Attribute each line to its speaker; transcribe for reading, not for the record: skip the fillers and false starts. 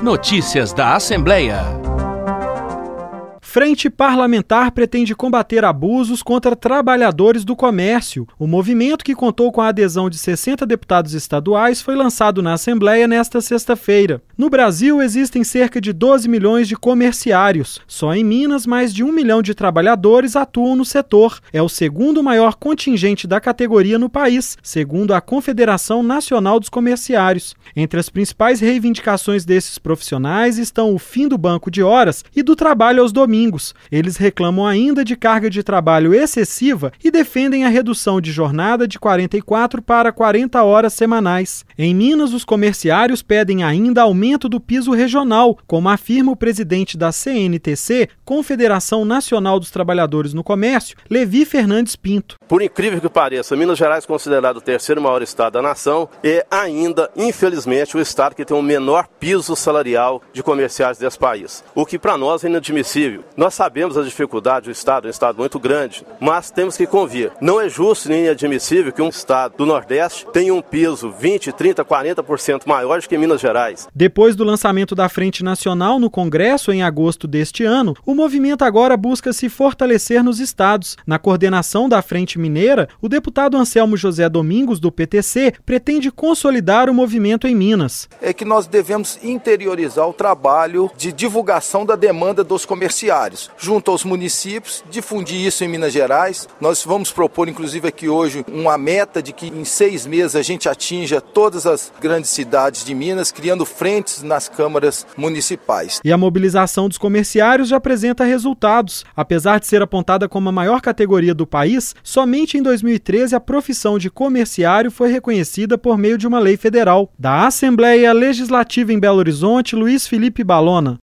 Speaker 1: Notícias da Assembleia.
Speaker 2: Frente Parlamentar pretende combater abusos contra trabalhadores do comércio. O movimento, que contou com a adesão de 60 deputados estaduais, foi lançado na Assembleia nesta sexta-feira. No Brasil, existem cerca de 12 milhões de comerciários. Só em Minas, mais de 1 milhão de trabalhadores atuam no setor. É o segundo maior contingente da categoria no país, segundo a Confederação Nacional dos Comerciários. Entre as principais reivindicações desses profissionais estão o fim do banco de horas e do trabalho aos domingos. Eles reclamam ainda de carga de trabalho excessiva e defendem a redução de jornada de 44 para 40 horas semanais. Em Minas, os comerciários pedem ainda aumento do piso regional, como afirma o presidente da CNTC, Confederação Nacional dos Trabalhadores no Comércio, Levi Fernandes Pinto.
Speaker 3: Por incrível que pareça, Minas Gerais é considerado o terceiro maior estado da nação e ainda, infelizmente, o estado que tem o menor piso salarial de comerciais desse país, o que para nós é inadmissível. Nós sabemos a dificuldade do estado, é um estado muito grande, mas temos que convir. Não é justo nem admissível que um estado do Nordeste tenha um piso 20, 30, 40% maior do que Minas Gerais.
Speaker 2: Depois do lançamento da Frente Nacional no Congresso em agosto deste ano, o movimento agora busca se fortalecer nos estados. Na coordenação da Frente Mineira, o deputado Anselmo José Domingos, do PTC, pretende consolidar o movimento em Minas.
Speaker 4: É que nós devemos interiorizar o trabalho de divulgação da demanda dos comerciários junto aos municípios, difundir isso em Minas Gerais. Nós vamos propor, inclusive aqui hoje, uma meta de que em 6 meses a gente atinja todas as grandes cidades de Minas, criando frentes nas câmaras municipais.
Speaker 2: E a mobilização dos comerciários já apresenta resultados. Apesar de ser apontada como a maior categoria do país, somente em 2013 a profissão de comerciário foi reconhecida por meio de uma lei federal. Da Assembleia Legislativa em Belo Horizonte, Luiz Felipe Balona.